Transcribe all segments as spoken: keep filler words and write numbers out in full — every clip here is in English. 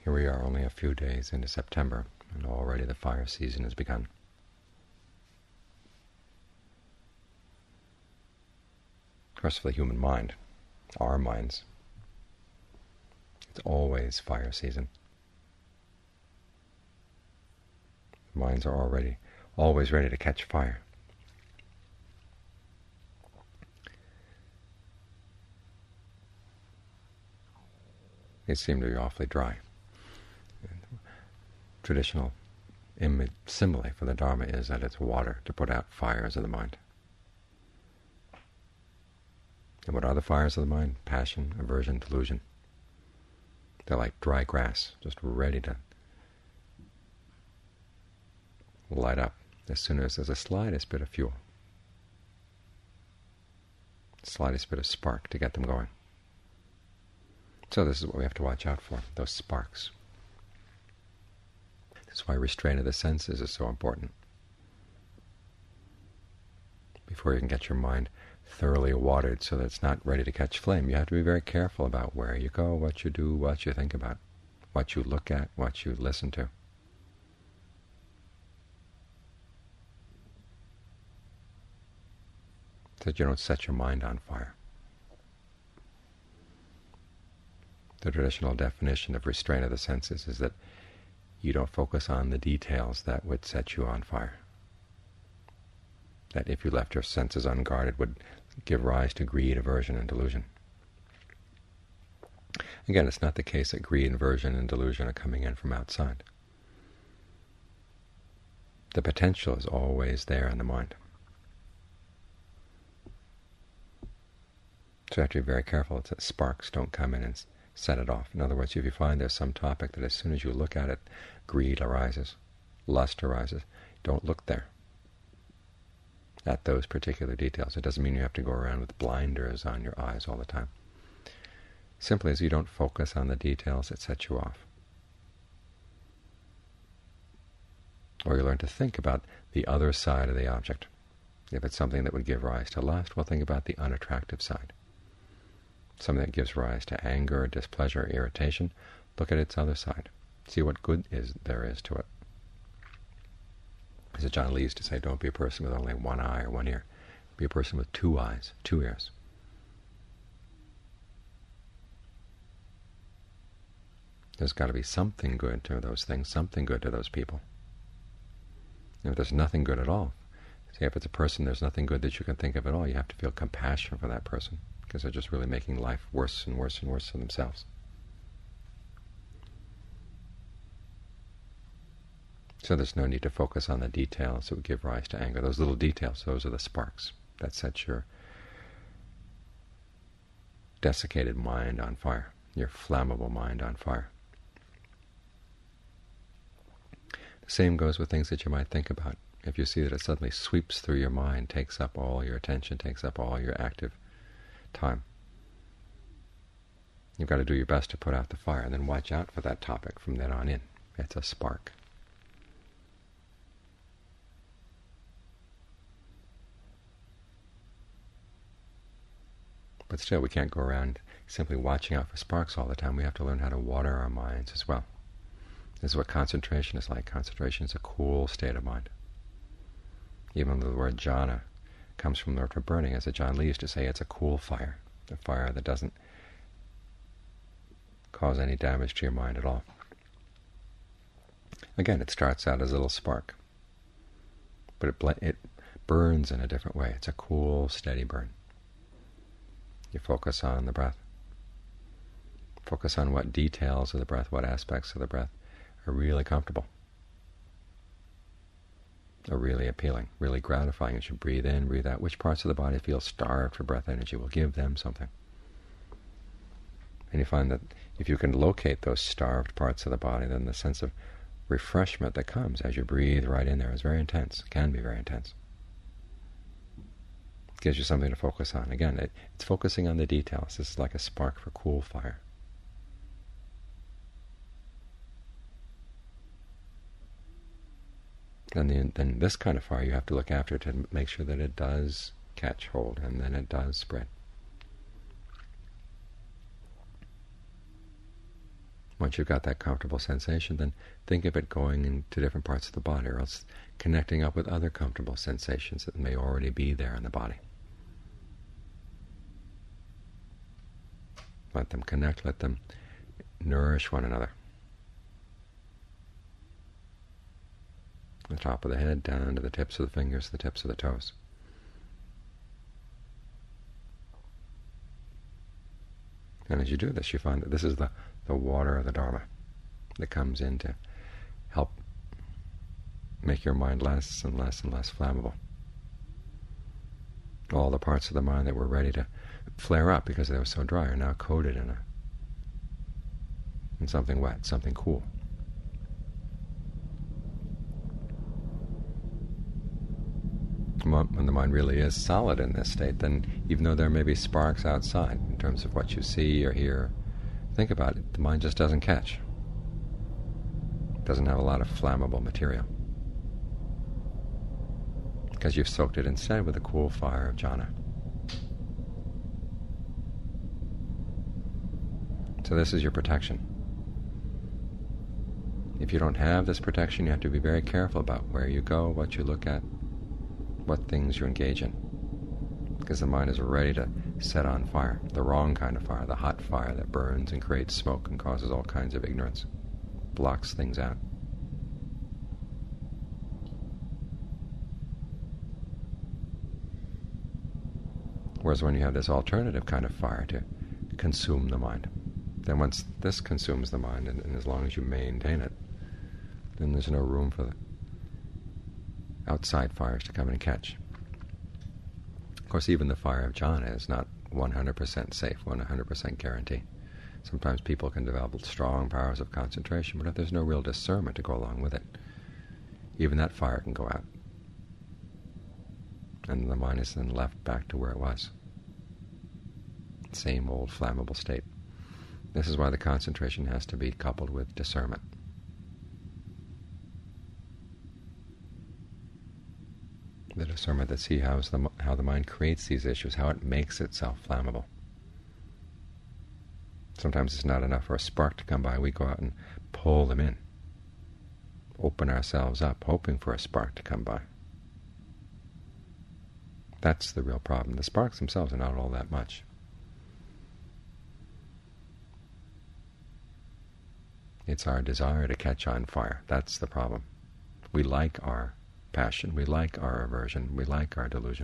Here we are only a few days into September, and already the fire season has begun. Of course, for the human mind, our minds, it's always fire season. Minds are already always ready to catch fire. They seem to be awfully dry. Traditional image, simile for the Dharma is that it's water to put out fires of the mind. And what are the fires of the mind? Passion, aversion, delusion. They're like dry grass, just ready to light up as soon as there's a slightest bit of fuel, slightest bit of spark to get them going. So this is what we have to watch out for, those sparks. That's why restraint of the senses is so important. Before you can get your mind thoroughly watered so that it's not ready to catch flame, you have to be very careful about where you go, what you do, what you think about, what you look at, what you listen to. So that you don't set your mind on fire. The traditional definition of restraint of the senses is that you don't focus on the details that would set you on fire. That if you left your senses unguarded would give rise to greed, aversion, and delusion. Again, it's not the case that greed, aversion, and delusion are coming in from outside. The potential is always there in the mind. So you have to be very careful that sparks don't come in and set it off. In other words, if you find there's some topic that as soon as you look at it, greed arises, lust arises, don't look there at those particular details. It doesn't mean you have to go around with blinders on your eyes all the time. Simply as you don't focus on the details that set you off. Or you learn to think about the other side of the object. If it's something that would give rise to lust, well, think about the unattractive side. Something that gives rise to anger, displeasure, irritation, look at its other side. See what good is there is to it. As John Lee used to say, don't be a person with only one eye or one ear. Be a person with two eyes, two ears. There's got to be something good to those things, something good to those people. If there's nothing good at all, see, if it's a person, there's nothing good that you can think of at all, you have to feel compassion for that person, because they're just really making life worse and worse and worse for themselves. So there's no need to focus on the details that would give rise to anger. Those little details, those are the sparks that set your desiccated mind on fire, your flammable mind on fire. The same goes with things that you might think about. If you see that it suddenly sweeps through your mind, takes up all your attention, takes up all your active time, you've got to do your best to put out the fire, and then watch out for that topic from then on in. It's a spark. But still, we can't go around simply watching out for sparks all the time. We have to learn how to water our minds as well. This is what concentration is like. Concentration is a cool state of mind. Even the word jhana comes from the word for burning. As John Lee used to say, it's a cool fire, a fire that doesn't cause any damage to your mind at all. Again, it starts out as a little spark, but it, it burns in a different way. It's a cool, steady burn. You focus on the breath. Focus on what details of the breath, what aspects of the breath are really comfortable, are really appealing, really gratifying. As you breathe in, breathe out, which parts of the body feel starved for breath energy, will give them something. And you find that if you can locate those starved parts of the body, then the sense of refreshment that comes as you breathe right in there is very intense, can be very intense. It gives you something to focus on. Again, it, it's focusing on the details. This is like a spark for cool fire. And then, then this kind of fire, you have to look after to make sure that it does catch hold, and then it does spread. Once once you've got that comfortable sensation, then think of it going into different parts of the body, or else connecting up with other comfortable sensations that may already be there in the body. Let them connect, let them nourish one another. The top of the head down to the tips of the fingers, the tips of the toes. And as you do this, you find that this is the, the water of the Dharma that comes in to help make your mind less and less and less flammable. All the parts of the mind that were ready to flare up because they were so dry are now coated in, a, in something wet, something cool. When the mind really is solid in this state, then even though there may be sparks outside in terms of what you see or hear, think about it, the mind just doesn't catch. It doesn't have a lot of flammable material, because you've soaked it instead with the cool fire of jhana. So this is your protection. If you don't have this protection, you have to be very careful about where you go, what you look at, what things you engage in, because the mind is ready to set on fire, the wrong kind of fire, the hot fire that burns and creates smoke and causes all kinds of ignorance, blocks things out. Whereas when you have this alternative kind of fire to consume the mind, then once this consumes the mind, and, and as long as you maintain it, then there's no room for the outside fires to come in and catch. Of course, even the fire of jhana is not one hundred percent safe, one hundred percent guarantee. Sometimes people can develop strong powers of concentration, but if there's no real discernment to go along with it, even that fire can go out, and the mind is then left back to where it was. Same old flammable state. This is why the concentration has to be coupled with discernment. The discernment that sees how the, how the mind creates these issues, how it makes itself flammable. Sometimes it's not enough for a spark to come by. We go out and pull them in, open ourselves up, hoping for a spark to come by. That's the real problem. The sparks themselves are not all that much. It's our desire to catch on fire. That's the problem. We like our passion, we like our aversion, we like our delusion.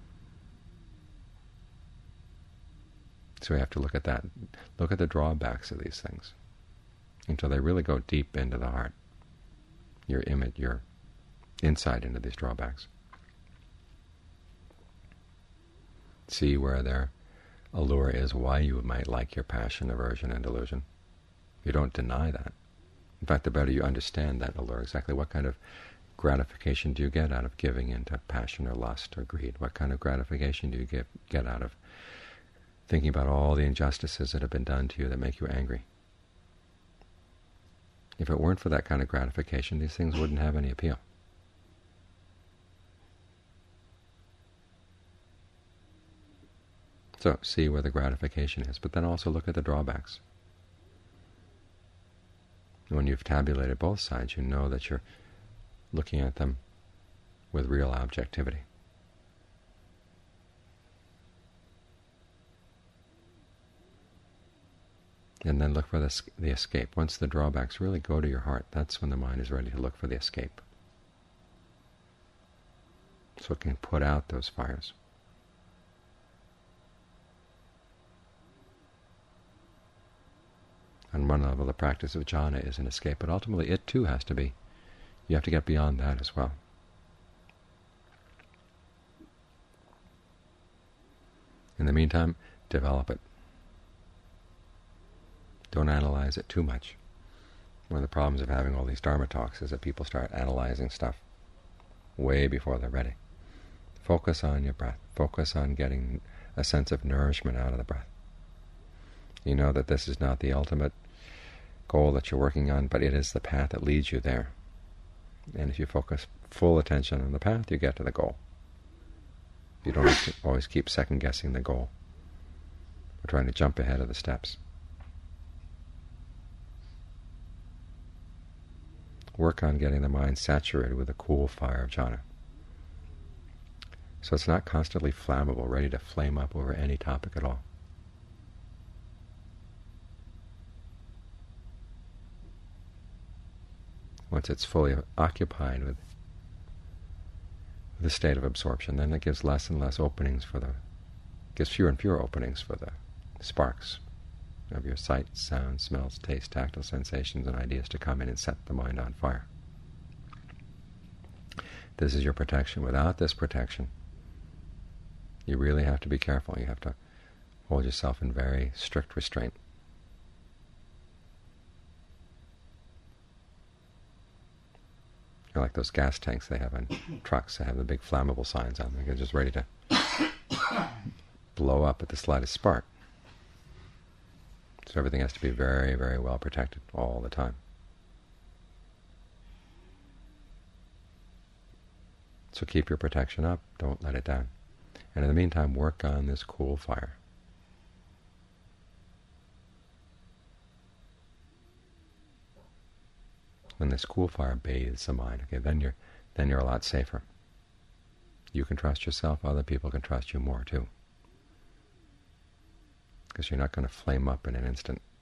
So we have to look at that, look at the drawbacks of these things until they really go deep into the heart, your image, your insight into these drawbacks. See where their allure is, why you might like your passion, aversion, and delusion. You don't deny that. In fact, the better you understand that allure, exactly what kind of gratification do you get out of giving into passion or lust or greed? What kind of gratification do you get, get out of thinking about all the injustices that have been done to you that make you angry? If it weren't for that kind of gratification, these things wouldn't have any appeal. So see where the gratification is, but then also look at the drawbacks. When you've tabulated both sides, you know that you're looking at them with real objectivity. And then look for the, the escape. Once the drawbacks really go to your heart, that's when the mind is ready to look for the escape, so it can put out those fires. On one level, the practice of jhana is an escape, but ultimately it too has to be. You have to get beyond that as well. In the meantime, develop it. Don't analyze it too much. One of the problems of having all these Dharma talks is that people start analyzing stuff way before they're ready. Focus on your breath. Focus on getting a sense of nourishment out of the breath. You know that this is not the ultimate goal that you're working on, but it is the path that leads you there. And if you focus full attention on the path, you get to the goal. You don't have to always keep second-guessing the goal or trying to jump ahead of the steps. Work on getting the mind saturated with the cool fire of jhana. So it's not constantly flammable, ready to flame up over any topic at all. Once it's fully occupied with the state of absorption, then it gives less and less openings for the, gives fewer and fewer openings for the sparks of your sight, sound, smells, taste, tactile sensations, and ideas to come in and set the mind on fire. This is your protection. Without this protection, you really have to be careful. You have to hold yourself in very strict restraint. You're like those gas tanks they have on trucks. They have the big flammable signs on them. They're just ready to blow up at the slightest spark. So everything has to be very, very well protected all the time. So keep your protection up. Don't let it down. And in the meantime, work on this cool fire. When this cool fire bathes the mind, okay, then you're then you're a lot safer. You can trust yourself. Other people can trust you more too, because you're not going to flame up in an instant.